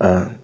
嗯，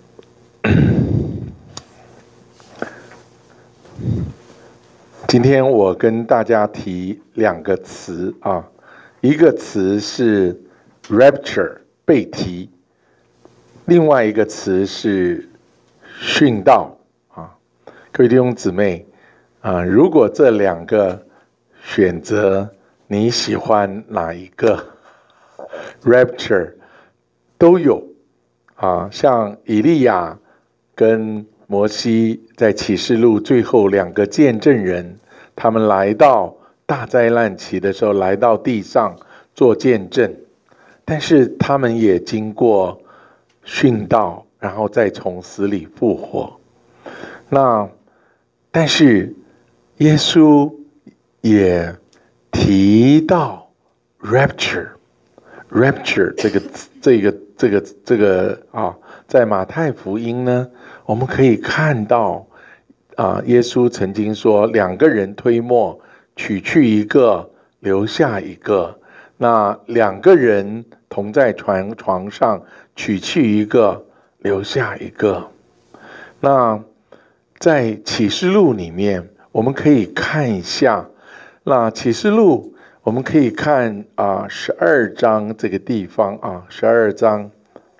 今天我跟大家提两个词啊，一个词是 rapture 被提，另外一个词是殉道啊。各位弟兄姊妹啊，如果这两个选择，你喜欢哪一个 ？rapture 都有啊，像以利亚跟摩西在启示录最后两个见证人，他们来到大灾难期的时候，来到地上做见证，但是他们也经过殉道，然后再从死里复活。但是耶稣也提到 rapture 这个啊，在马太福音呢，我们可以看到啊，耶稣曾经说两个人推磨，取去一个，留下一个。那两个人同在床上，取去一个，留下一个。那在启示录里面，我们可以看一下。那启示录我们可以看12章这个地方啊，12章。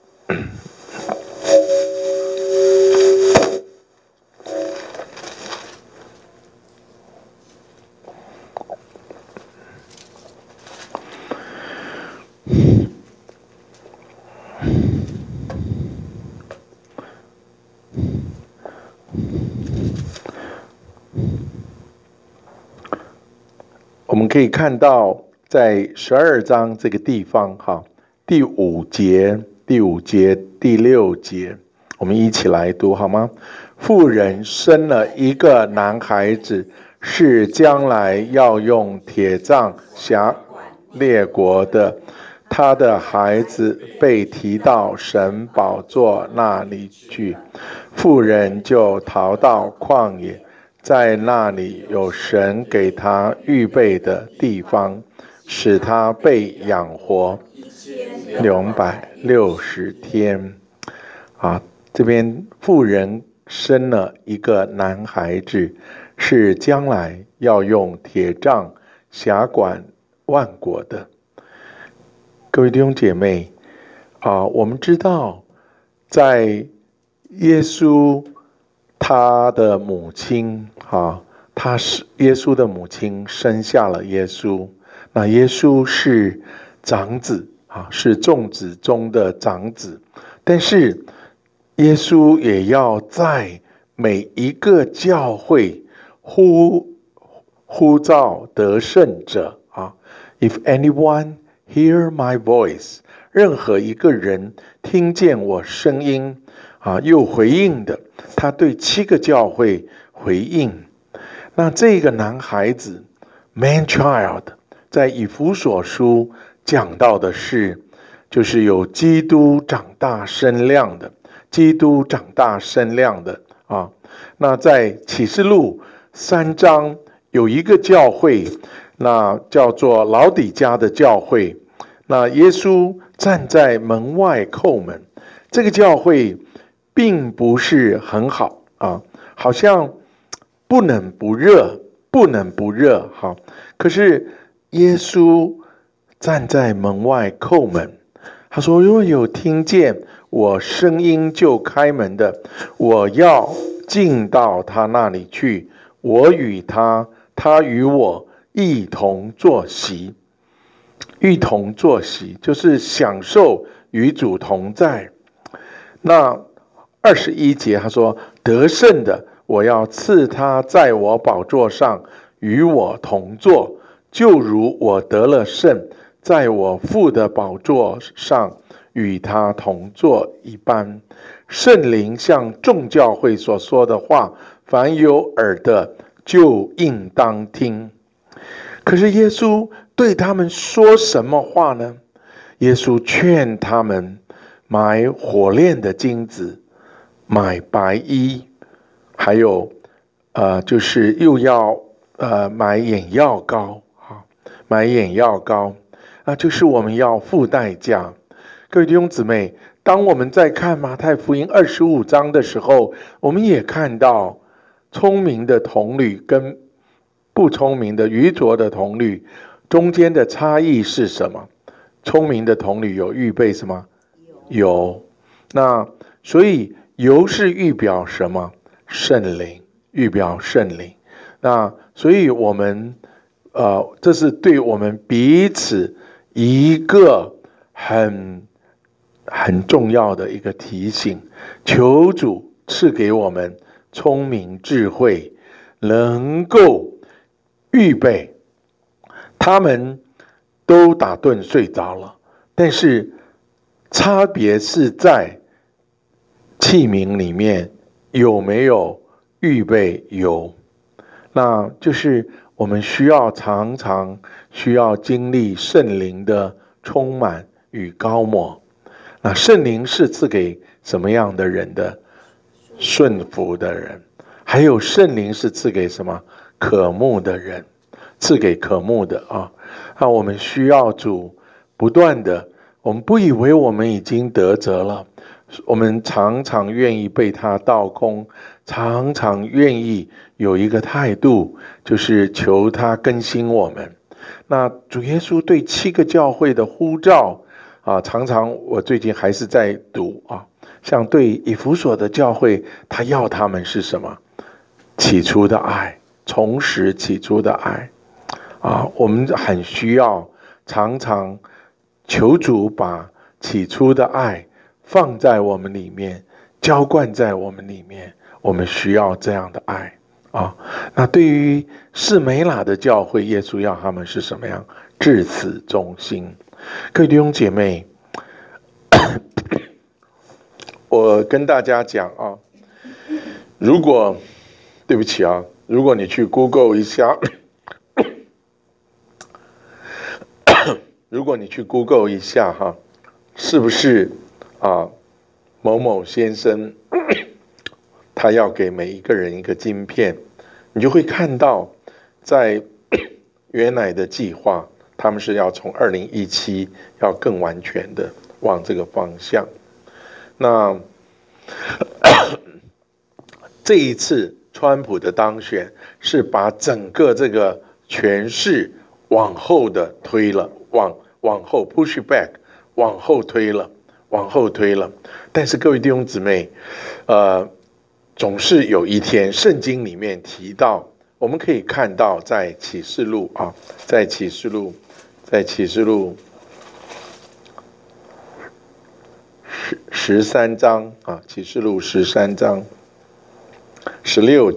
我们可以看到，在12章这个地方，第5节、第6节，我们一起来读好吗？妇人生了一个男孩子，是将来要用铁杖辖列国的。他的孩子被提到神宝座那里去，妇人就逃到旷野。在那里有神给他预备的地方，使他被养活260天。这边妇人生了一个男孩子，是将来要用铁杖辖管万国的。各位弟兄姐妹我们知道，在耶稣他的母亲他是耶稣的母亲生下了耶稣。那耶稣是长子是众子中的长子，但是耶稣也要在每一个教会呼召得胜者If anyone hear my voice， 任何一个人听见我声音又回应的，他对7个教会回应。那这个男孩子 man child 在以弗所书讲到的是，就是有基督长大身量的，基督长大身量的那在启示录3章有一个教会，那叫做老底嘉的教会。那耶稣站在门外叩门，这个教会并不是很好好像不冷不热可是耶稣站在门外叩门，他说如果有听见我声音就开门的，我要进到他那里去，我与他，他与我一同坐席。一同坐席就是享受与主同在。那21节他说，得胜的我要赐他在我宝座上与我同坐，就如我得了胜，在我父的宝座上与他同坐一般。圣灵向众教会所说的话，凡有耳的就应当听。可是耶稣对他们说什么话呢？耶稣劝他们买火炼的金子，买白衣，还有就是又要买眼药膏买眼药膏就是我们要付代价。 各位弟兄姊妹，当我们在看马太福音25章的时候，我们也看到聪明的童女跟不聪明的愚拙的童女中间的差异是什么？聪明的童女有预备什么？有。那所以油是预表什么？圣灵，预表圣灵。那所以我们这是对我们彼此一个很重要的一个提醒，求主赐给我们聪明智慧，能够预备。他们都打盹睡着了，但是差别是在器皿里面有没有预备油。那就是我们常常需要经历圣灵的充满与膏抹。那圣灵是赐给什么样的人的？顺服的人。还有圣灵是赐给什么？渴慕的人，赐给渴慕的啊。那我们需要主不断的，我们不以为我们已经得着了，我们常常愿意被他倒空，常常愿意有一个态度，就是求他更新我们。那主耶稣对7个教会的呼召常常我最近还是在读像对以弗所的教会，他要他们是什么？起初的爱，重拾起初的爱我们很需要常常求主把起初的爱放在我们里面，浇灌在我们里面，我们需要这样的爱那对于士每拿的教会，耶稣要他们是什么样？至死忠心。各位弟兄姐妹，我跟大家讲如果对不起如果你去 Google 一下如果你去 Google 一下是不是某某先生他要给每一个人一个晶片，你就会看到在原来的计划，他们是要从2017要更完全的往这个方向。那这一次川普的当选是把整个这个权势往后的推了，往后 push back， 往后推了。但是各位弟兄姊妹，总是有一天圣经里面提到，我们可以看到在启示录在启示录13章启示录13章16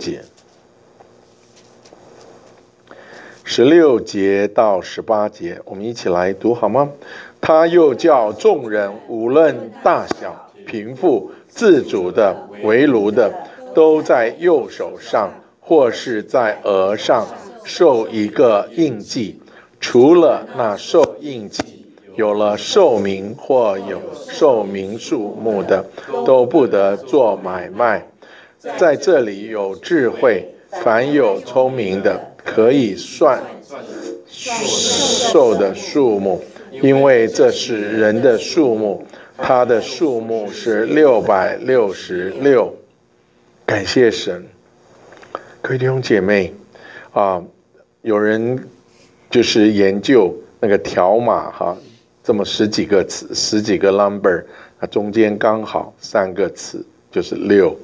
节到18节，我们一起来读好吗？他又叫众人无论大小贫富自主的为奴的，都在右手上或是在额上受一个印记，除了那受印记有了寿名或有寿名数目的，都不得做买卖。在这里有智慧，凡有聪明的，可以算寿的数目，因为这是人的数目，他的数目是666。感谢神。各位弟兄姐妹有人就是研究那个条码这么十几个词，10几个 number， 中间刚好3个词，就是666。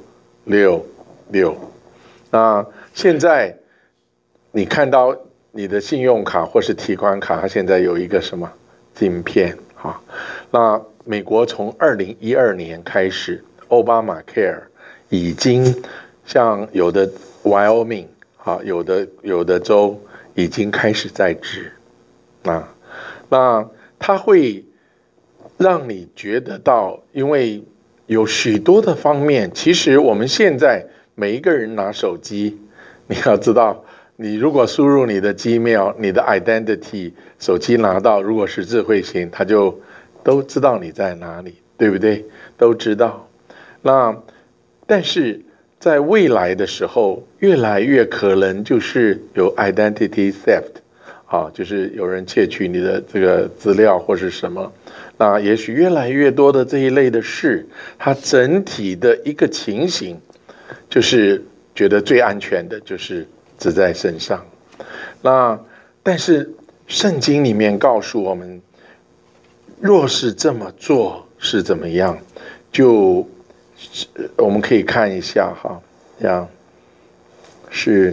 那现在你看到你的信用卡或是提款卡，它现在有一个什么晶片那美国从2012年开始 Obamacare 已经像有的 Wyoming 有的州已经开始在治那它会让你觉得到，因为有许多的方面，其实我们现在每一个人拿手机，你要知道，你如果输入你的 Gmail， 你的 identity， 手机拿到，如果是智慧型，它就都知道你在哪里，对不对？都知道。但是在未来的时候，越来越可能就是有 identity theft 就是有人窃取你的这个资料或是什么，那也许越来越多的这一类的事，它整体的一个情形，就是觉得最安全的就是只在身上。那但是圣经里面告诉我们，若是这么做是怎么样？就我们可以看一下哈，这样是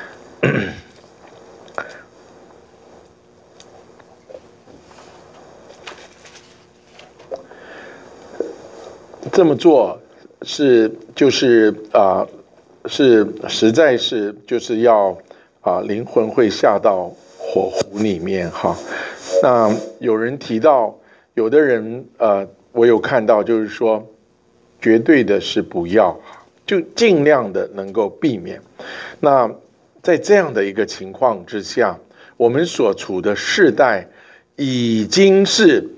这么做是就是是实在是就是要灵魂会下到火湖里面哈。那有人提到，有的人我有看到就是说，绝对的是不要，就尽量的能够避免。那在这样的一个情况之下，我们所处的世代已经是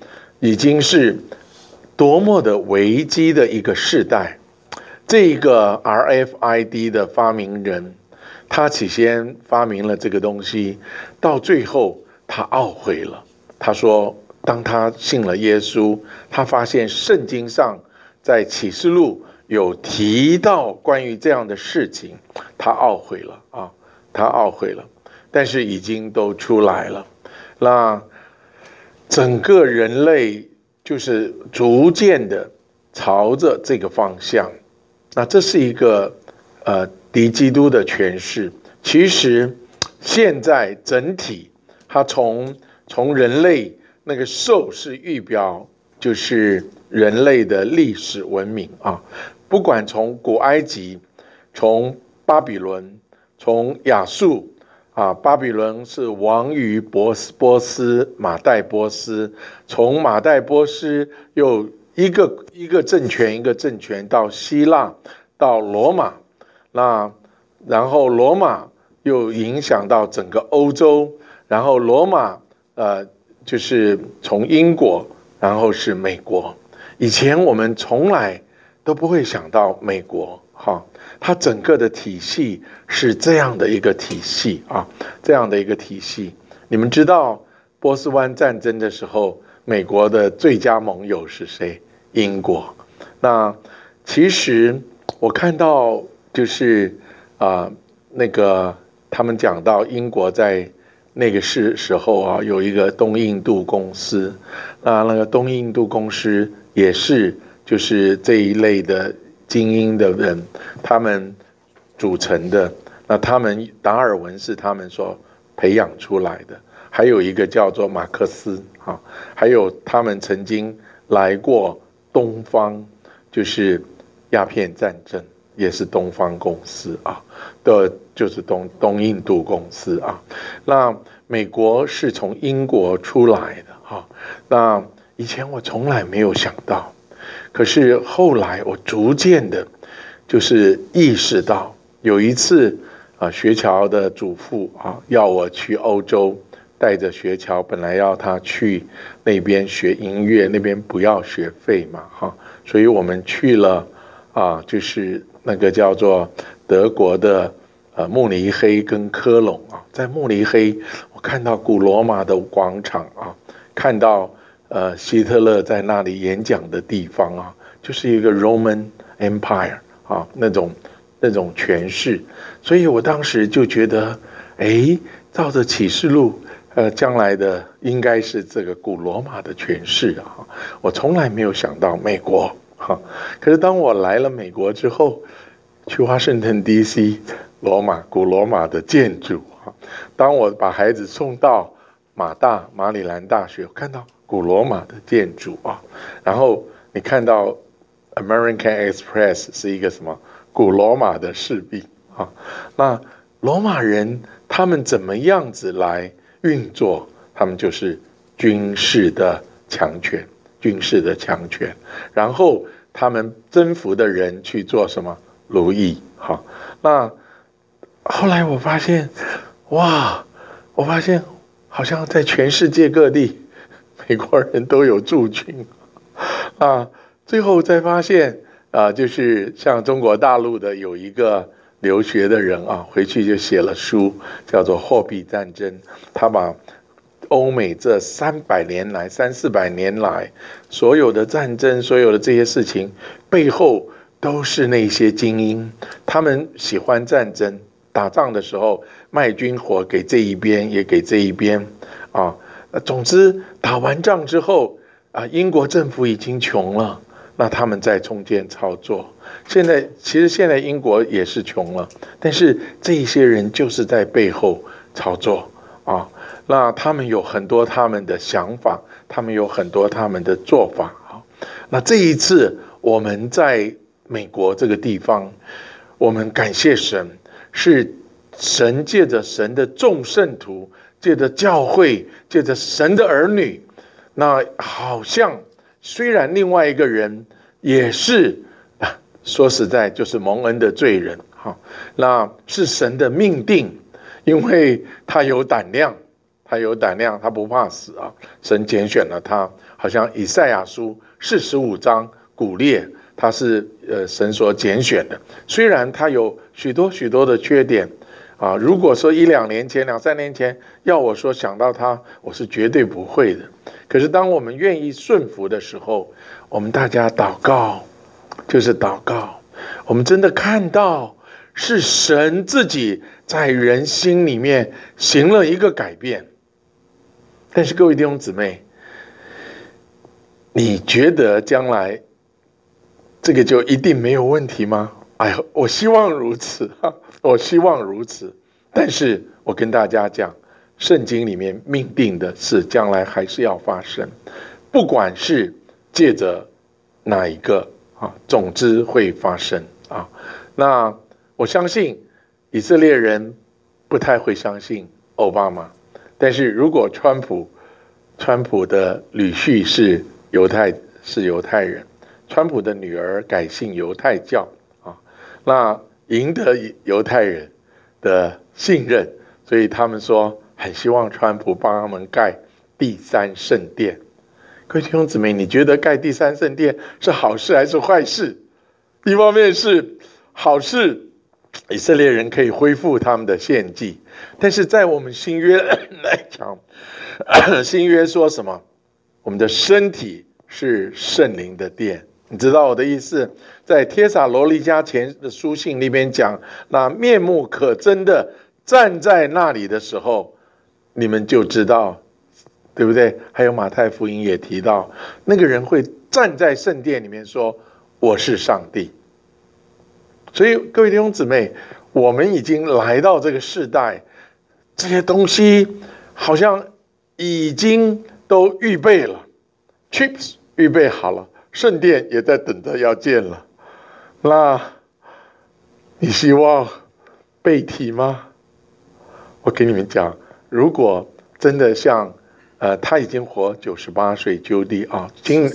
多么的危机的一个世代。这个 RFID 的发明人，他起先发明了这个东西，到最后他懊悔了。他说，当他信了耶稣，他发现圣经上在启示录有提到关于这样的事情，他懊悔了他懊悔了。但是已经都出来了，那整个人类就是逐渐的朝着这个方向。那这是一个敌基督的诠释。其实现在整体它从人类那个兽是预表，就是人类的历史文明不管从古埃及，从巴比伦，从亚述巴比伦是亡于波斯马代波斯，从马代波斯又一个政权到希腊，到罗马，那然后罗马又影响到整个欧洲，然后罗马就是从英国，然后是美国。以前我们从来都不会想到美国它整个的体系是这样的一个体系这样的一个体系。你们知道波斯湾战争的时候，美国的最佳盟友是谁？英国。那其实我看到就是那个他们讲到英国在那个时候有一个东印度公司，那个东印度公司也是就是这一类的精英的人他们组成的。那他们达尔文是他们所培养出来的，还有一个叫做马克思还有他们曾经来过东方，就是鸦片战争也是东方公司就是东印度公司那美国是从英国出来的那以前我从来没有想到，可是后来我逐渐的就是意识到。有一次学乔的祖父要我去欧洲，带着学乔，本来要他去那边学音乐，那边不要学费嘛所以我们去了就是那个叫做德国的慕尼黑跟科隆在慕尼黑我看到古罗马的广场看到希特勒在那里演讲的地方就是一个 Roman Empire 那种诠释。所以我当时就觉得照着启示录将来的应该是这个古罗马的诠释我从来没有想到美国可是当我来了美国之后，去华盛顿 DC 古罗马的建筑当我把孩子送到马里兰大学，看到古罗马的建筑然后你看到 American Express 是一个什么古罗马的士兵那罗马人他们怎么样子来运作？他们就是军事的强权，然后他们征服的人去做什么？奴役那后来我发现好像在全世界各地美国人都有驻军最后再发现就是像中国大陆的有一个留学的人啊，回去就写了书，叫做《货币战争》。他把欧美这300-400年来所有的战争，所有的这些事情背后，都是那些精英，他们喜欢战争，打仗的时候卖军火给这一边，也给这一边啊。总之，打完仗之后啊，英国政府已经穷了，那他们在中间操作。其实现在英国也是穷了，但是这一些人就是在背后操作啊。那他们有很多他们的想法，他们有很多他们的做法啊。那这一次我们在美国这个地方，我们感谢神，是神借着神的众圣徒，借着教会，借着神的儿女，那好像虽然另外一个人也是说实在就是蒙恩的罪人，那是神的命定，因为他有胆量，他不怕死啊。神拣选了他，好像以赛亚书45章古列，他是神所拣选的。虽然他有许多许多的缺点啊，如果说2-3年前要我说想到他，我是绝对不会的。可是当我们愿意顺服的时候，我们大家祷告，就是祷告，我们真的看到是神自己在人心里面行了一个改变。但是各位弟兄姊妹，你觉得将来这个就一定没有问题吗？哎，我希望如此，我希望如此。但是我跟大家讲，圣经里面命定的事将来还是要发生，不管是借着哪一个啊，总之会发生啊。那我相信以色列人不太会相信奥巴马，但是如果川普的女婿是犹太人，川普的女儿改信犹太教啊，那赢得犹太人的信任，所以他们说很希望川普帮他们盖第3圣殿。各位弟兄姊妹，你觉得盖第3圣殿是好事还是坏事？一方面是好事，以色列人可以恢复他们的献祭，但是在我们新约来讲，新约说什么？我们的身体是圣灵的殿，你知道我的意思？在帖撒罗尼迦前的书信里边讲，那面目可憎的站在那里的时候，你们就知道，对不对？还有马太福音也提到，那个人会站在圣殿里面说：“我是上帝。”所以各位弟兄姊妹，我们已经来到这个世代，这些东西好像已经都预备了 ，chips 预备好了，圣殿也在等着要建了。那你希望被提吗？我跟你们讲，如果真的像他已经活98岁，Judy啊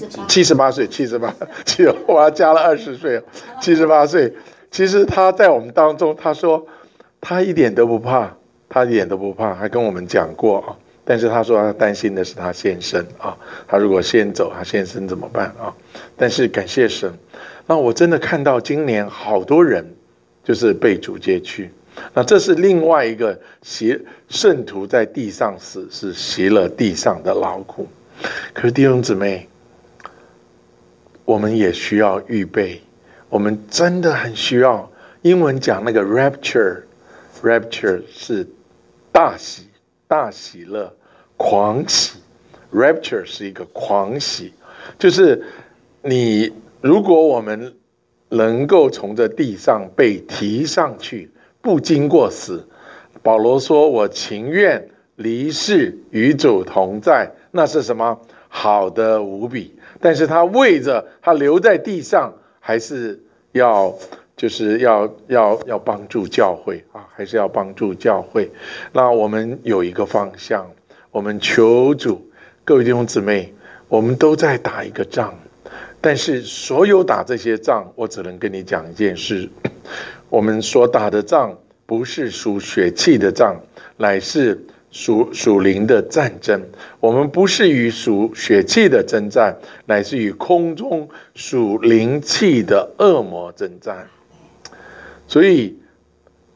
，78岁，78，我还加了20岁，78岁。其实他在我们当中，他说他一点都不怕，还跟我们讲过啊。但是他说他担心的是他先生啊，他如果先走，他先生怎么办啊？但是感谢神，那我真的看到今年好多人就是被主接去。那这是另外一个圣徒在地上死，是习了地上的劳苦。可是弟兄姊妹，我们也需要预备，我们真的很需要。英文讲那个 rapture 是大喜乐，狂喜。rapture 是一个狂喜，就是如果我们能够从这地上被提上去，不经过死，保罗说：“我情愿离世与主同在。”那是什么？好的无比。但是他为着他留在地上，还是要帮助教会啊，还是要帮助教会。那我们有一个方向，我们求主，各位弟兄姊妹，我们都在打一个仗。但是所有打这些仗，我只能跟你讲一件事：我们所打的仗不是属血气的仗，乃是属灵的战争。我们不是与属血气的征战，乃是与空中属灵气的恶魔征战。所以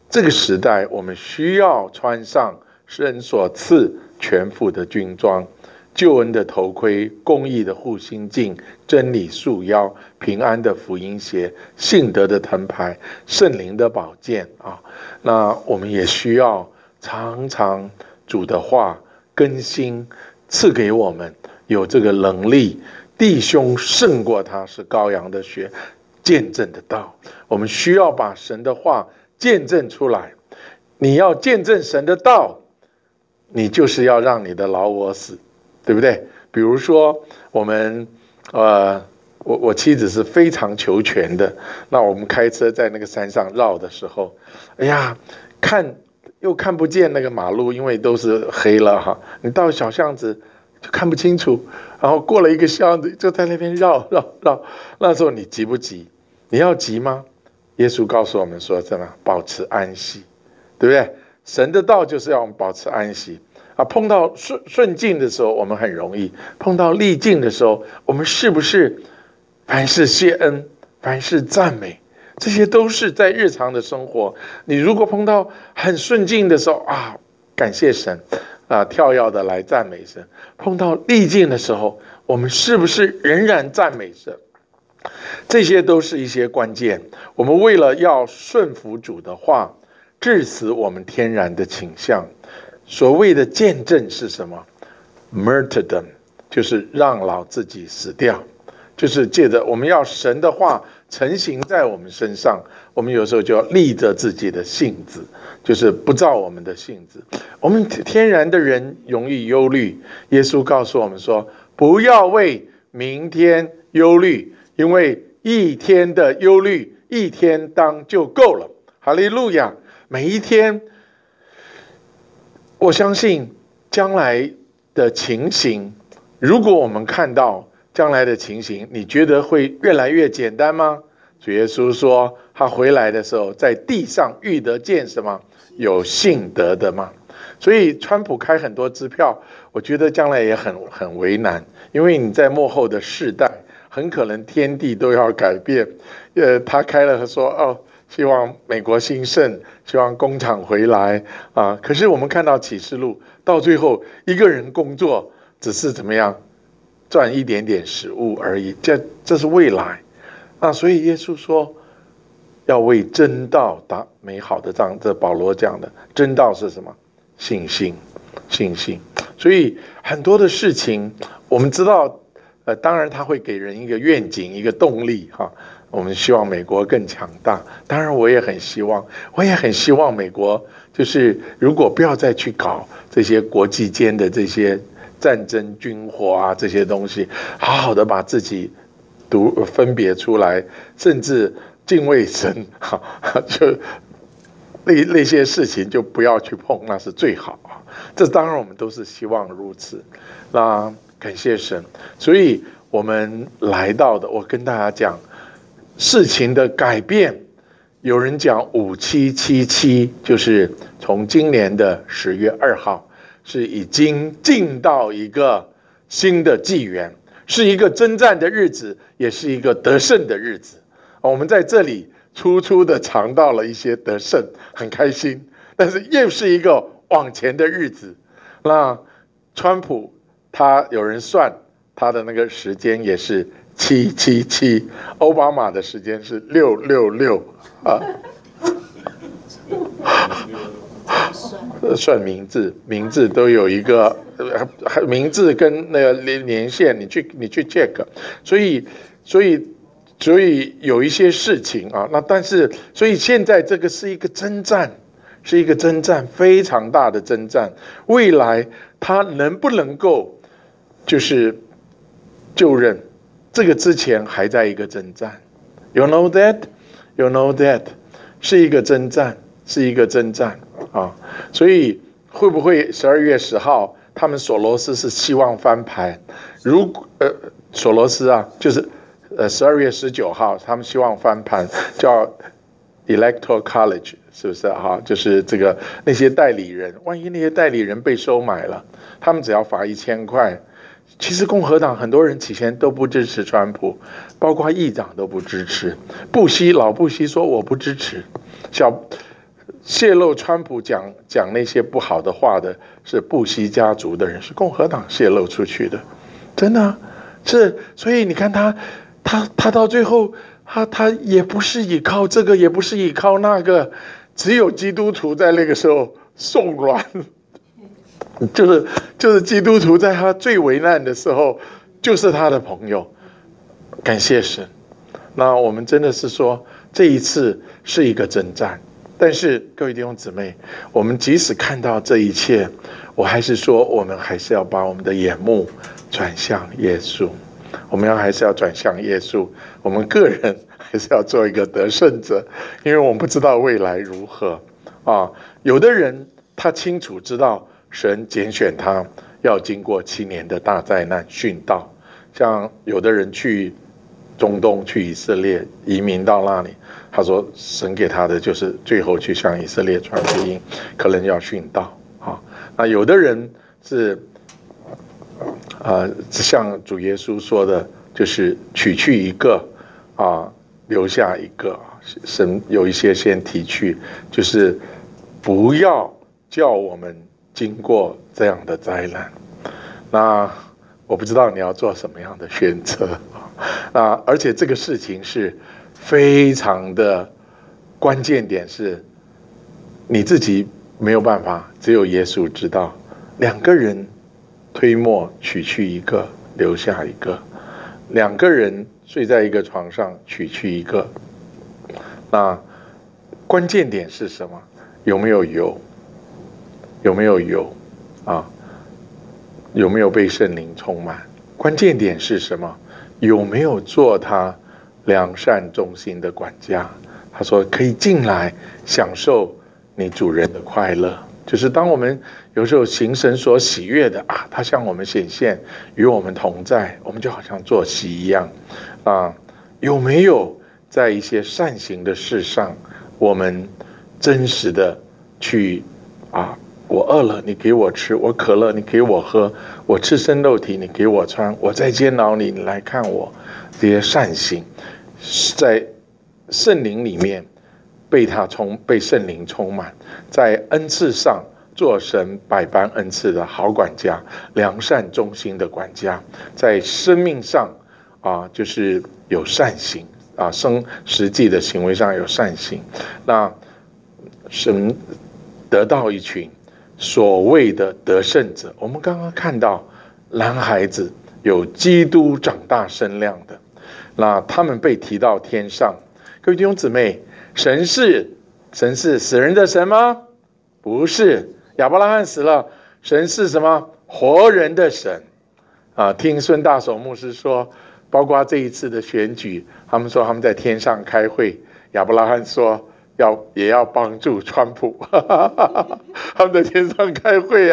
这个时代我们需要穿上神所赐全副的军装，救恩的头盔，公义的护心镜，真理束腰，平安的福音鞋，信德的藤牌，圣灵的宝剑啊。那我们也需要常常主的话更新赐给我们有这个能力，弟兄胜过他是羔羊的血，见证的道。我们需要把神的话见证出来。你要见证神的道，你就是要让你的老我死，对不对？比如说我们我妻子是非常求全的，那我们开车在那个山上绕的时候，哎呀，又看不见那个马路，因为都是黑了哈。你到小巷子就看不清楚，然后过了一个巷子就在那边绕。那时候你急不急？你要急吗？耶稣告诉我们说什么？保持安息，对不对？神的道就是要我们保持安息啊。碰到顺境的时候我们很容易，碰到逆境的时候我们是不是凡事谢恩，凡事赞美？这些都是在日常的生活。你如果碰到很顺境的时候啊，感谢神啊，跳跃的来赞美神。碰到逆境的时候，我们是不是仍然赞美神？这些都是一些关键。我们为了要顺服主的话，致死我们天然的倾向。所谓的见证是什么？ martyrdom 就是让老自己死掉，就是借着我们要神的话成行在我们身上，我们有时候就要立着自己的性子，就是不照我们的性子。我们天然的人容易忧虑，耶稣告诉我们说，不要为明天忧虑，因为一天的忧虑，一天当就够了。哈利路亚！每一天，我相信将来的情形，如果我们看到将来的情形，你觉得会越来越简单吗？主耶稣说，他回来的时候，在地上遇得见什么？有信德的吗？所以川普开很多支票，我觉得将来也很为难，因为你在末后的世代，很可能天地都要改变。他开了说，希望美国兴盛，希望工厂回来啊。可是我们看到启示录，到最后一个人工作只是怎么样赚一点点食物而已，这是未来啊。所以耶稣说要为真道打美好的仗，这保罗讲的。真道是什么？信心。所以很多的事情我们知道，当然他会给人一个愿景，一个动力哈。我们希望美国更强大，当然我也很希望美国就是如果不要再去搞这些国际间的这些战争军火啊，这些东西，好好的把自己分别出来，甚至敬畏神，就那些事情就不要去碰，那是最好。这当然我们都是希望如此。那感谢神，所以我们来到的，我跟大家讲事情的改变。有人讲5777，就是从今年的10月2号，是已经进到一个新的纪元，是一个征战的日子，也是一个得胜的日子。我们在这里初的尝到了一些得胜，很开心，但是又是一个往前的日子。那川普他有人算他的那个时间也是777，奥巴马的时间是666啊。算名字都有一个名字跟那个连线，你去 check。所以有一些事情啊，那但是所以现在这个是一个征战，非常大的征战。未来他能不能够就是就任？这个之前还在一个征战 ，you know that， 是一个征战啊。所以会不会12月10号，他们索罗斯是希望翻盘？索罗斯啊，就是12月19号，他们希望翻盘，叫 Electoral College， 是不是哈？就是这个那些代理人，万一那些代理人被收买了，他们只要罚1000块。其实共和党很多人起先都不支持川普，包括议长都不支持。老布希说我不支持， 泄露川普讲那些不好的话的是布希家族的人，是共和党泄露出去的，真的是。所以你看他到最后，他也不是依靠这个，也不是依靠那个，只有基督徒在那个时候送软，就是基督徒在他最危难的时候，就是他的朋友。感谢神。那我们真的是说，这一次是一个征战。但是各位弟兄姊妹，我们即使看到这一切，我还是说，我们还是要把我们的眼目转向耶稣。我们还是要转向耶稣。我们个人还是要做一个得胜者，因为我们不知道未来如何啊。有的人他清楚知道神拣选他要经过7年的大灾难殉道，像有的人去中东，去以色列移民到那里，他说神给他的就是最后去向以色列传福音，可能要殉道啊。那有的人是像主耶稣说的，就是取去一个留下一个。神有一些先提去，就是不要叫我们经过这样的灾难。那我不知道你要做什么样的选择而且这个事情是非常的关键点，是你自己没有办法，只有耶稣知道。2个人推磨取去一个，留下一个；2个人睡在一个床上，取去一个。那关键点是什么？有没有油？有没有油啊？有没有被圣灵充满？关键点是什么？有没有做他良善忠心的管家？他说可以进来享受你主人的快乐，就是当我们有时候行神所喜悦的他向我们显现，与我们同在，我们就好像坐席一样有没有在一些善行的事上，我们真实的去我饿了你给我吃，我渴了你给我喝，我赤身露体你给我穿，我在监牢里你来看我。这些善行在圣灵里面被圣灵充满，在恩赐上做神百般恩赐的好管家，良善忠心的管家，在生命上就是有善行实际的行为上有善行。那神得到一群所谓的得胜者。我们刚刚看到男孩子有基督长大身量的，那他们被提到天上。各位弟兄姊妹，神是死人的神吗？不是。亚伯拉罕死了，神是什么？活人的神听孙大守牧师说，包括这一次的选举，他们说他们在天上开会，亚伯拉罕说也要帮助川普他们在天上开会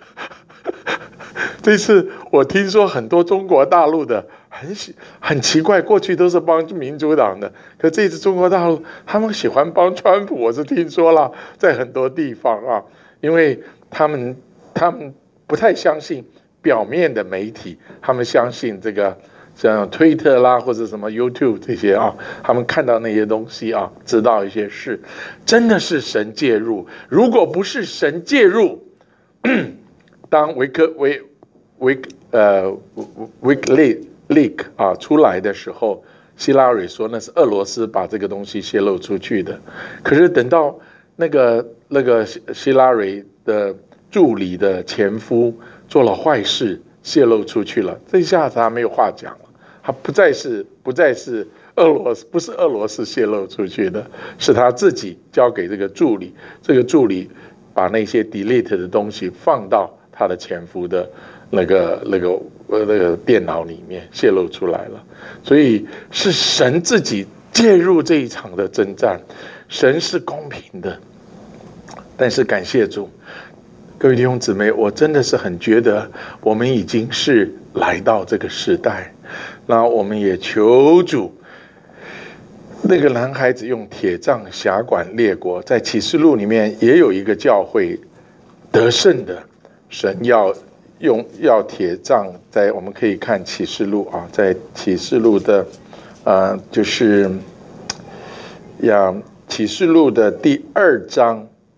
这次我听说很多中国大陆的很奇怪，过去都是帮民主党的，可这次中国大陆他们喜欢帮川普，我是听说了，在很多地方因为他们不太相信表面的媒体，他们相信这个像推特啦或者什么 YouTube 这些他们看到那些东西知道一些事，真的是神介入。如果不是神介入，当WikiLeaks 出来的时候，希拉蕊说那是俄罗斯把这个东西泄露出去的。可是等到那个希拉蕊的助理的前夫做了坏事，泄露出去了，这下子他没有话讲了。他不再是俄罗斯泄露出去的，是他自己交给这个助理，这个助理把那些 delete 的东西放到他的前夫的那个电脑里面泄露出来了。所以是神自己介入这一场的征战，神是公平的。但是感谢主，各位弟兄姊妹，我真的是很觉得我们已经是来到这个时代，那我们也求主，那个男孩子用铁杖辖管列国，在启示录里面也有一个教会得胜的，神要铁杖，在我们可以看启示录在启示录的就是启示录的第2章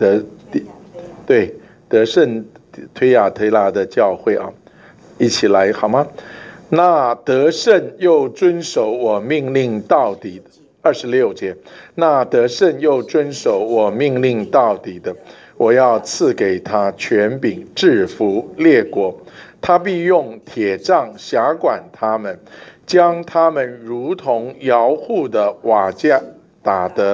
得对得胜推雅推拉的教会啊，一起来好吗？那得胜又遵守我命令到底的26节，那得胜又遵守我命令到底的，我要赐给他权柄制服列国，他必用铁杖辖管他们，将他们如同摇户的瓦架打得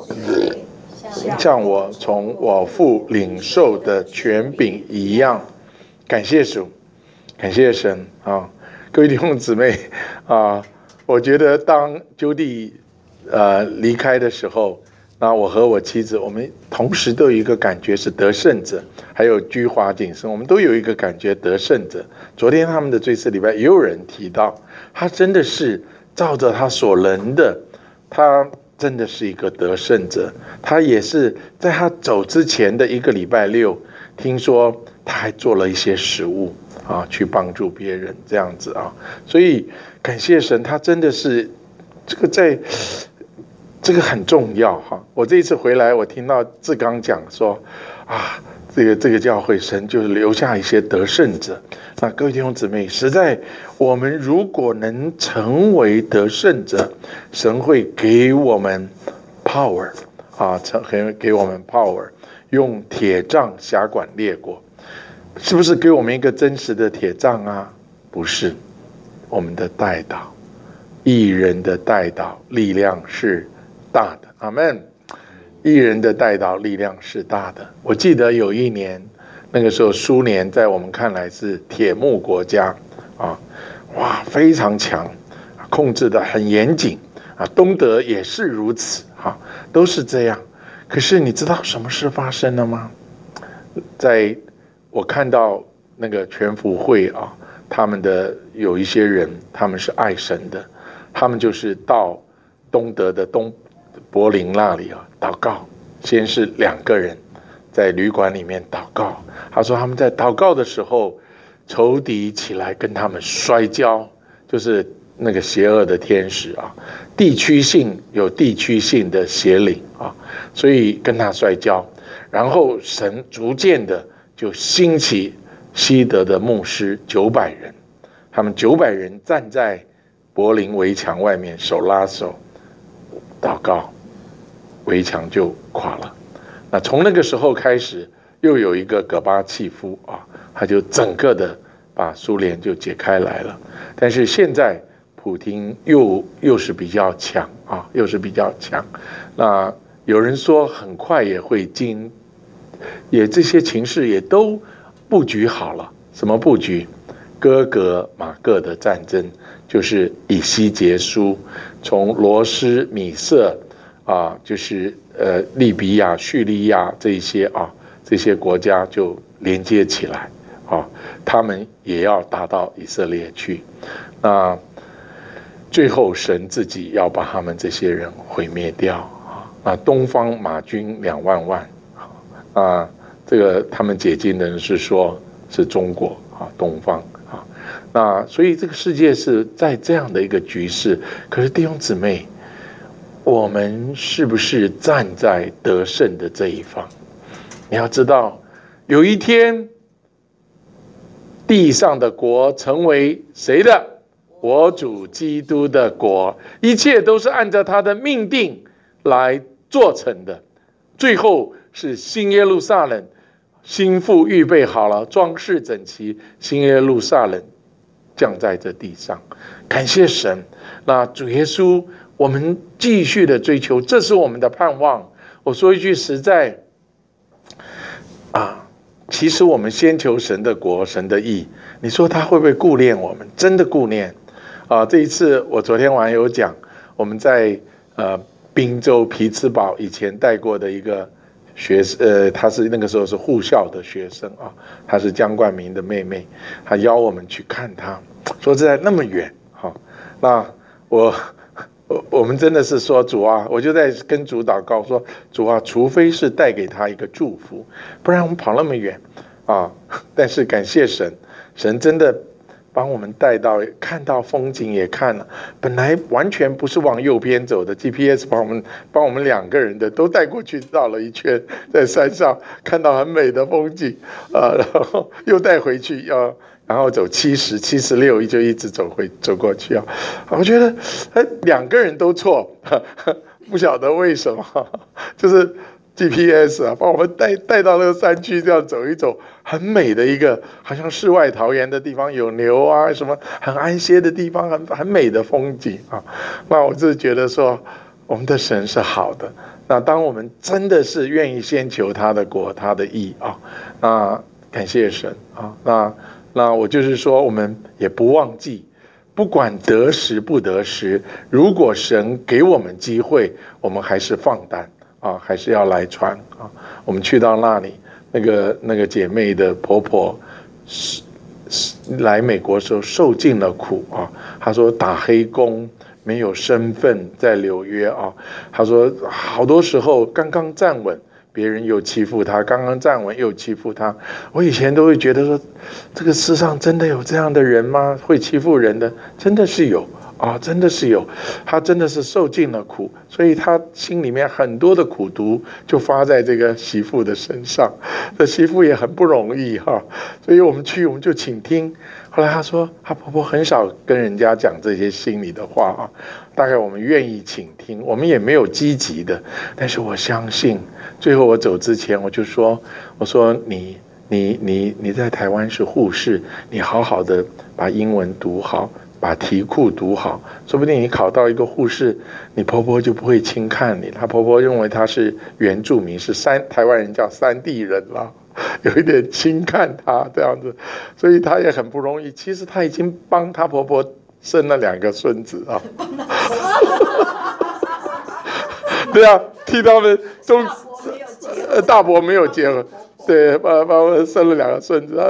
像我从我父领受的权柄一样。感谢主，感谢神啊！各位弟兄姊妹啊，我觉得当究地离开的时候，那我和我妻子，我们同时都有一个感觉是得胜者，还有居华谨慎，我们都有一个感觉得胜者。昨天他们的追思礼拜也有人提到，他真的是照着他所能的，他真的是一个得胜者。他也是在他走之前的一个礼拜六，听说他还做了一些食物啊，去帮助别人这样子啊。所以感谢神，他真的是这个很重要哈。我这一次回来，我听到志刚讲说啊，这个教会神就是留下一些得胜者。那各位弟兄姊妹，实在我们如果能成为得胜者，神会给我们 power 啊，给我们 power， 用铁杖辖管列国。是不是给我们一个真实的铁杖啊？不是，我们的代祷，义人的代祷力量是大的。阿们。义人的代祷力量是大的。我记得有一年，那个时候苏联在我们看来是铁幕国家啊，哇，非常强，控制得很严谨啊。东德也是如此啊，都是这样。可是你知道什么事发生了吗？我看到那个全福会啊，他们的有一些人，他们是爱神的，他们就是到东德的柏林那里啊祷告。先是2个人在旅馆里面祷告，他说他们在祷告的时候，仇敌起来跟他们摔跤，就是那个邪恶的天使啊，有地区性的邪灵啊，所以跟他摔跤，然后神逐渐的就兴起西德的牧师900人，他们900人站在柏林围墙外面手拉手祷告，围墙就垮了。那从那个时候开始，又有一个戈巴契夫啊，他就整个的把苏联就解开来了。但是现在普丁又是比较强啊，又是比较强。那有人说很快也会这些情势也都布局好了。什么布局？哥格马各的战争就是以西结束，从罗斯米色啊，就是利比亚、叙利亚这些国家就连接起来啊，他们也要打到以色列去。那最后神自己要把他们这些人毁灭掉啊。那东方马军2万万啊，这个他们解经的人是说是中国啊，东方啊。那所以这个世界是在这样的一个局势。可是弟兄姊妹，我们是不是站在得胜的这一方？你要知道，有一天地上的国成为谁的？我主基督的国，一切都是按照他的命定来做成的。最后是新耶路撒冷，新妇预备好了，装饰整齐，新耶路撒冷降在这地上。感谢神。那主耶稣，我们继续的追求，这是我们的盼望。我说一句实在啊，其实我们先求神的国，神的义，你说他会不会顾念我们？真的顾念啊！这一次我昨天晚上有讲，我们在宾州匹兹堡以前带过的一个他是那个时候是护校的学生啊，他是江冠明的妹妹，他邀我们去看他，说实在那么远哈，那我们真的是说主啊，我就在跟主祷告说，主啊，除非是带给他一个祝福，不然我们跑那么远啊。但是感谢神，神真的帮我们带到看到风景也看了，本来完全不是往右边走的 GPS 帮我们2个人的都带过去绕了一圈，在山上看到很美的风景然后又带回去然后走70、76就一直走过去我觉得2个人都错，不晓得为什么，就是 GPS 把我们带到那个山区这样走一走，很美的一个好像世外桃源的地方，有牛什么很安歇的地方，很美的风景那我是觉得说我们的神是好的。那当我们真的是愿意先求他的国他的义那感谢神那我就是说我们也不忘记，不管得时不得时，如果神给我们机会，我们还是放胆还是要来传我们去到那里，那个姐妹的婆婆来美国的时候受尽了苦她说打黑工，没有身份，在纽约她说好多时候刚刚站稳，别人又欺负她，刚刚站稳又欺负她。我以前都会觉得说，这个世上真的有这样的人吗？会欺负人的，真的是有真的是有。他真的是受尽了苦，所以他心里面很多的苦毒就发在这个媳妇的身上。这媳妇也很不容易所以我们就倾听。后来她说，她婆婆很少跟人家讲这些心里的话大概我们愿意倾听，我们也没有积极的，但是我相信，最后我走之前我就说，我说你在台湾是护士，你好好的把英文读好，把题库读好，说不定你考到一个护士，你婆婆就不会轻看你。她婆婆认为她是原住民，是台湾人叫山地人了，有一点轻看她这样子，所以她也很不容易。其实她已经帮她婆婆生了2个孙子对替他们都大伯没有结婚。对，把我生了2个孙子，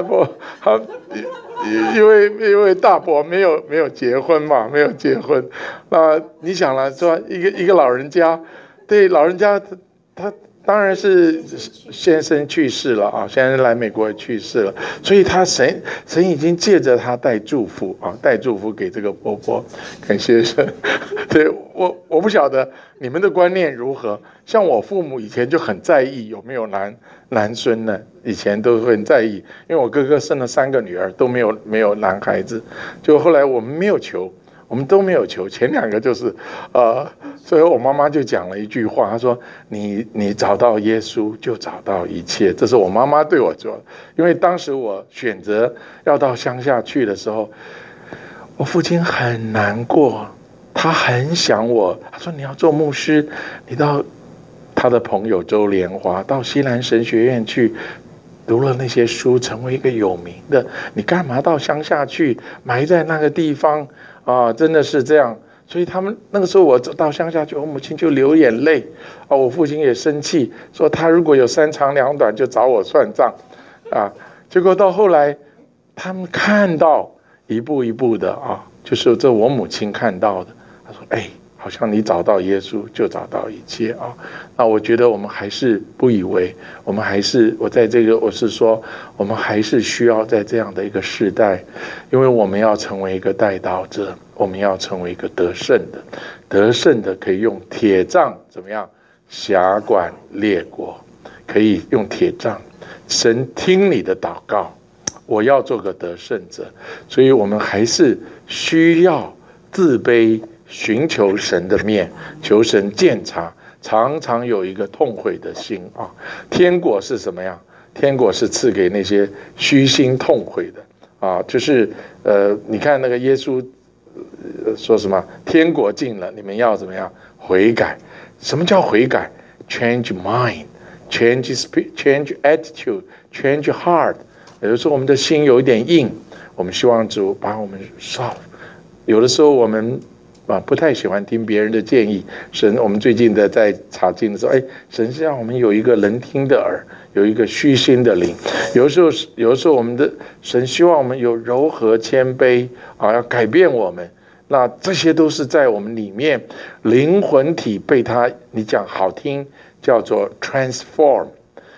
因为大伯没有结婚嘛，没有结婚，那你想了，说一个老人家，对老人家他当然是先生去世了先生来美国去世了，所以神已经借着他带祝福带祝福给这个婆婆，感谢神。对我不晓得你们的观念如何，像我父母以前就很在意有没有男孙呢，以前都很在意，因为我哥哥生了3个女儿都没有男孩子，就后来我们没有求。我们都没有求，前2个就是所以我妈妈就讲了一句话，她说你找到耶稣就找到一切，这是我妈妈对我说的。因为当时我选择要到乡下去的时候，我父亲很难过，他很想我，他说你要做牧师，你到他的朋友周莲华到西南神学院去读了那些书，成为一个有名的，你干嘛到乡下去埋在那个地方真的是这样。所以他们那个时候我到乡下去，我母亲就流眼泪我父亲也生气，说他如果有3长2短就找我算账结果到后来他们看到一步一步的就是这我母亲看到的，他说好像你找到耶稣就找到一切那我觉得我们还是不以为，我们还是我是说我们还是需要在这样的一个时代，因为我们要成为一个代祷者，我们要成为一个得胜的可以用铁杖怎么样辖管列国，可以用铁杖，神听你的祷告，我要做个得胜者。所以我们还是需要自卑，寻求神的面，求神鉴察，常常有一个痛悔的心天国是什么样？天国是赐给那些虚心痛悔的就是你看那个耶稣说什么？天国近了，你们要怎么样？悔改。什么叫悔改？ Change mind, change spirit, change attitude, change heart。 有的时候我们的心有一点硬，我们希望主把我们 soft。 有的时候我们不太喜欢听别人的建议。我们最近在查经的时候，神是让我们有一个能听的耳，有一个虚心的灵。有的时候我们的神希望我们有柔和谦卑要改变我们。那这些都是在我们里面灵魂体被他，你讲好听叫做 transform，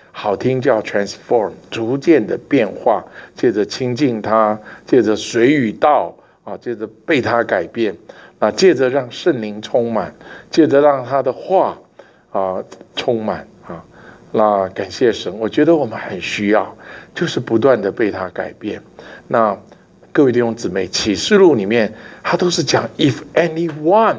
好听叫 transform， 逐渐的变化，借着亲近他，借着水与道啊，借着被他改变啊，借着让圣灵充满，借着让他的话啊充满啊。那感谢神，我觉得我们很需要，就是不断的被他改变。那各位弟兄姊妹，启示录里面他都是讲 if anyone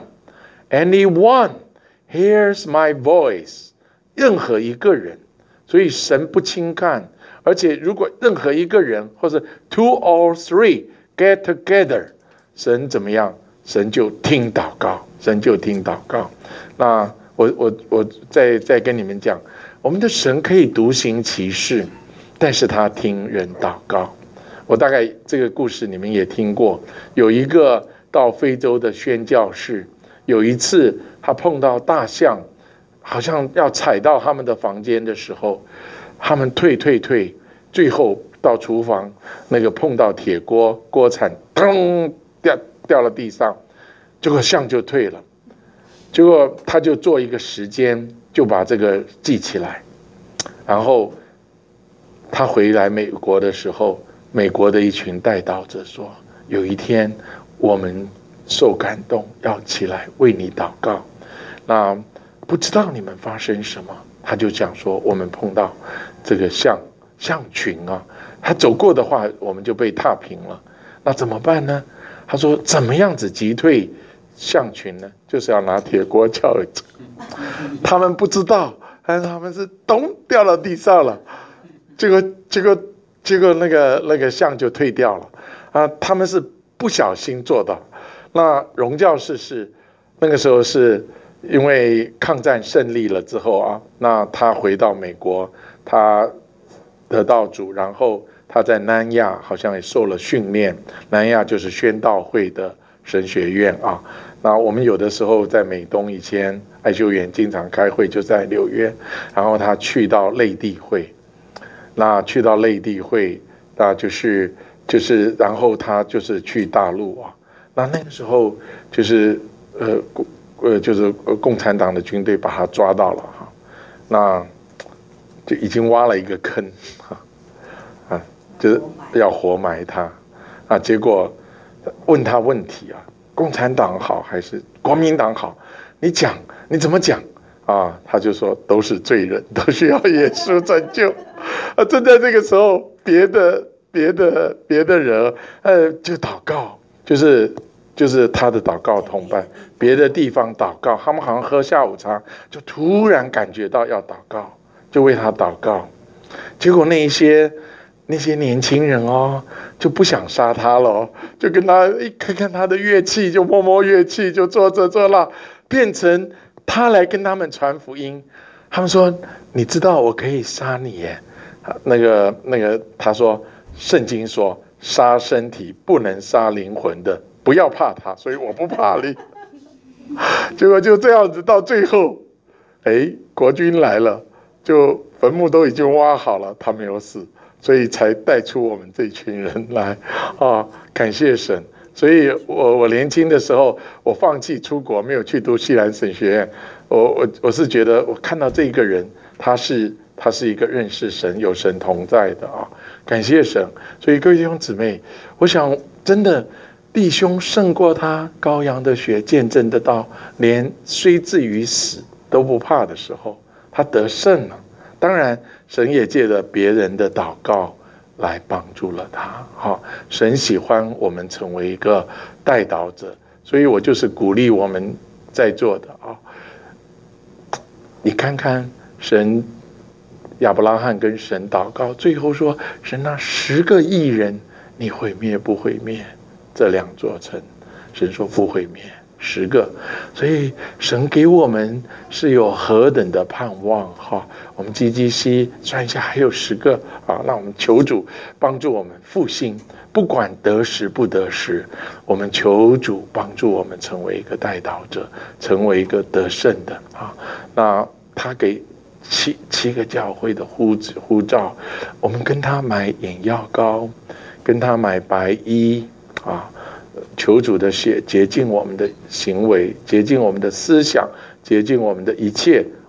hears my voice， 任何一个人，所以神不轻看，而且如果任何一个人或者 two or three get together， 神怎么样？神就听祷告，神就听祷告。那我再跟你们讲，我们的神可以独行其事，但是他听人祷告。我大概这个故事你们也听过，有一个到非洲的宣教士，有一次他碰到大象，好像要踩到他们的房间的时候，他们退，最后到厨房那个碰到铁锅，锅铲咚掉了地上，结果象就退了。结果他就做一个时间，就把这个记起来。然后他回来美国的时候，美国的一群代祷者说，有一天我们受感动，要起来为你祷告。那不知道你们发生什么，他就讲说，我们碰到这个象群啊，他走过的话，我们就被踏平了。那怎么办呢？他说，怎么样子击退象群呢？就是要拿铁锅敲一次。他们不知道，但是他们是咚掉到地上了，结果那个象就退掉了啊！他们是不小心做到。那荣教士是那个时候是因为抗战胜利了之后啊，那他回到美国，他得到主，然后他在南亚好像也受了训练，南亚就是宣道会的神学院啊。那我们有的时候在美东以前爱修园经常开会，就在纽约，然后他去到类地会，那去到类地会，那就是然后他就是去大陆啊，那个时候就是就是共产党的军队把他抓到了哈，那就已经挖了一个坑啊，就是要活埋他啊，结果问他问题啊，共产党好还是国民党好？你怎么讲啊？他就说都是罪人，都需要耶稣拯救。啊，正在这个时候，别的人就祷告，就是他的祷告同伴，别的地方祷告，他们好像喝下午茶，就突然感觉到要祷告，就为他祷告。结果那些年轻人哦，就不想杀他了，就跟他看他的乐器，就摸乐器，就做这做那，变成他来跟他们传福音。他们说：“你知道我可以杀你耶？”那个他说，圣经说杀身体不能杀灵魂的，不要怕他，所以我不怕你。结果就这样子到最后，国军来了，就坟墓都已经挖好了，他没有死。所以才带出我们这群人来啊！感谢神。所以我年轻的时候，我放弃出国，没有去读西南神学院。我是觉得，我看到这个人，他是一个认识神、有神同在的啊！感谢神。所以各位弟兄姊妹，我想真的，弟兄胜过他羔羊的血，见证得到，连虽至于死都不怕的时候，他得胜了。当然，神也借着别人的祷告来帮助了他。好，神喜欢我们成为一个代祷者，所以我就是鼓励我们在座的啊。你看看神亚伯拉罕跟神祷告，最后说：“神啊，10个义人，你毁灭不毁灭这2座城？”神说不毁灭。10个，所以神给我们是有何等的盼望哈！我们GGC算一下还有10个啊，那我们求主帮助我们复兴，不管得时不得时，我们求主帮助我们成为一个代祷者，成为一个得胜的啊。那他给七个教会的呼召，我们跟他买眼药膏，跟他买白衣啊。求主的血洁净我们的行为，洁净我们的思想，洁净我们的一切啊！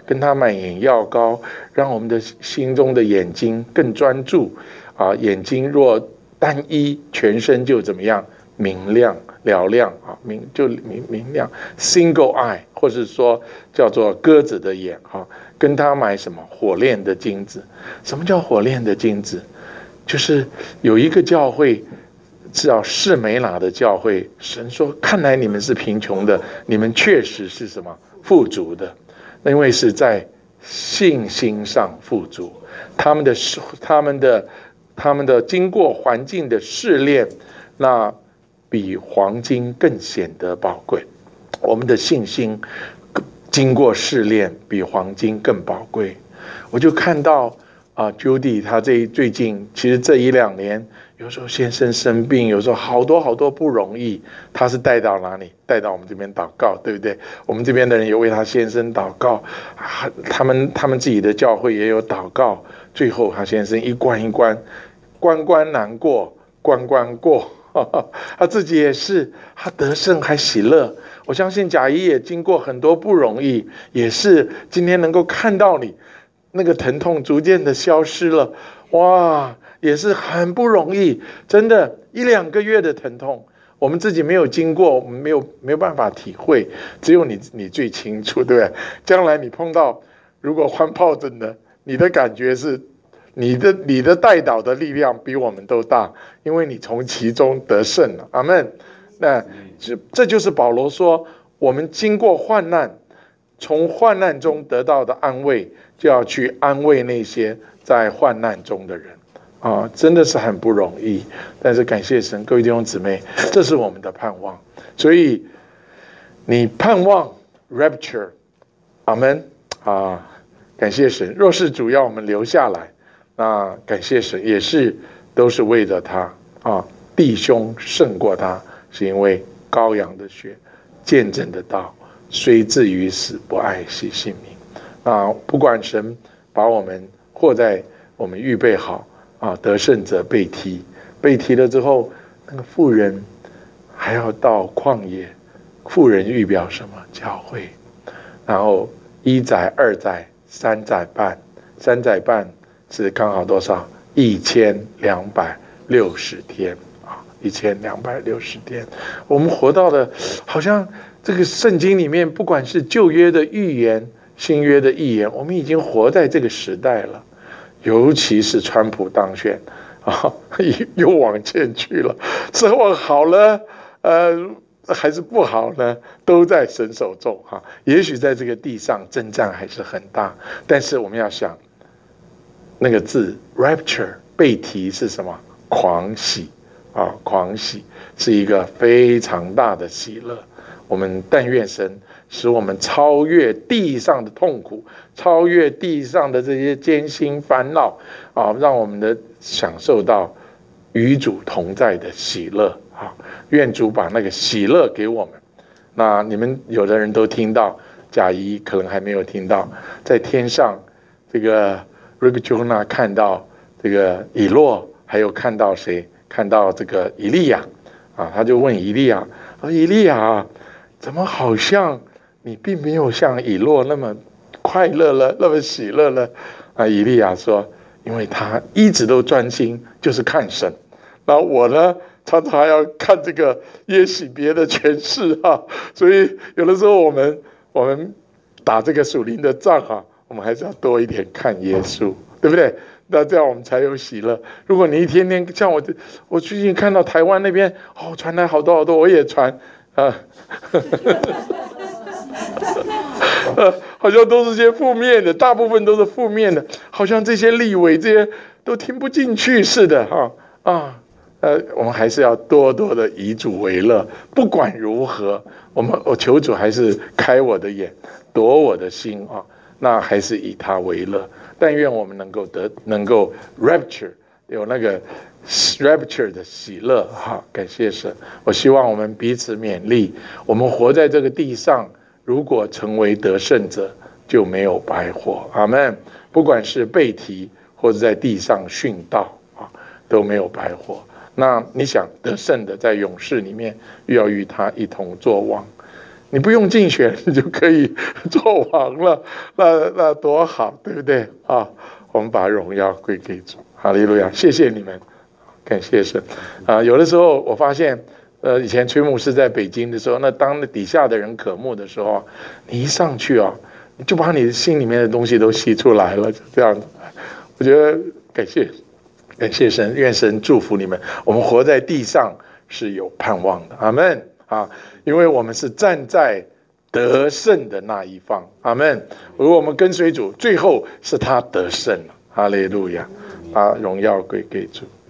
跟他买眼药膏，让我们的心中的眼睛更专注啊。眼睛若单一，全身就怎么样？明亮嘹亮啊，明亮 ，single eye， 或是说叫做鸽子的眼啊。跟他买什么火炼的金子？什么叫火炼的金子？就是有一个教会，叫士美拿的教会，神说：看来你们是贫穷的，你们确实是什么富足的，因为是在信心上富足。他们的经过环境的试炼，那比黄金更显得宝贵。我们的信心经过试炼，比黄金更宝贵。我就看到Judy 她最近其实这1-2年，有时候先生生病，有时候好多不容易，她是带到哪里？带到我们这边祷告，对不对？我们这边的人也为她先生祷告，他们自己的教会也有祷告。最后她先生一关一关，关难过，关过。他自己也是，他得胜还喜乐。我相信贾谊也经过很多不容易，也是今天能够看到你那个疼痛逐渐的消失了，哇，也是很不容易，真的1-2个月的疼痛，我们自己没有经过，我们没有办法体会，只有你最清楚，对不对？将来你碰到如果患疱疹的，你的感觉是你的代祷的力量比我们都大，因为你从其中得胜了。阿们。那这就是保罗说，我们经过患难，从患难中得到的安慰，就要去安慰那些在患难中的人啊，真的是很不容易。但是感谢神，各位弟兄姊妹，这是我们的盼望。所以你盼望 rapture， 阿们啊，感谢神。若是主要我们留下来，那感谢神，也是都是为着他啊。弟兄胜过他，是因为羔羊的血见证的道，虽至于死，不爱惜性命啊。不管神把我们或在我们预备好啊，得胜者被提了之后，那个妇人还要到旷野。妇人预表什么？教会。然后1载、2载、3载半，3载半是刚好多少？1260天啊，1260天。我们活到的，好像这个圣经里面，不管是旧约的预言、新约的预言，我们已经活在这个时代了。尤其是川普当选啊，又往前去了，是往好了，还是不好呢？都在神手中哈。也许在这个地上征战还是很大，但是我们要想，那个字 rapture 被提是什么？狂喜啊，狂喜是一个非常大的喜乐。我们但愿神使我们超越地上的痛苦，超越地上的这些艰辛烦恼啊，让我们的享受到与主同在的喜乐啊！愿主把那个喜乐给我们。那你们有的人都听到，贾谊可能还没有听到，在天上这个 Rick Jonah 看到这个以诺，还有看到谁？看到这个以利亚啊，他就问以利亚以利亚，怎么好像你并没有像以诺那么快乐了，那么喜乐了？以利亚说，因为他一直都专心就是看神，那我呢常常要看这个耶洗别的诠释所以有的时候我们打这个属灵的仗我们还是要多一点看耶稣，对不对？那这样我们才有喜乐。如果你一天天像我最近看到台湾那边传来好多，我也传好像都是些负面的，大部分都是负面的，好像这些立委这些都听不进去似的我们还是要多多的以主为乐。不管如何，我求主还是开我的眼，夺我的心那还是以他为乐。但愿我们能够 rapture 有那个 rapture 的喜乐感谢神。我希望我们彼此勉励，我们活在这个地上，如果成为得胜者，就没有白活。阿们。不管是被提或者在地上殉道都没有白活。那你想得胜的，在勇士里面又要与他一同作王。 你不用竞选，你就可以做王了，那多好，对不对啊？我们把荣耀归给主，哈利路亚！谢谢你们，感谢神啊！有的时候我发现，以前崔牧师在北京的时候，那当底下的人渴慕的时候，你一上去啊，你就把你心里面的东西都吸出来了，就这样子。我觉得感谢神，愿神祝福你们。我们活在地上是有盼望的，阿们啊！因为我们是站在得胜的那一方，阿们。如果我们跟随主，最后是他得胜了，哈利路亚！啊，荣耀归给主。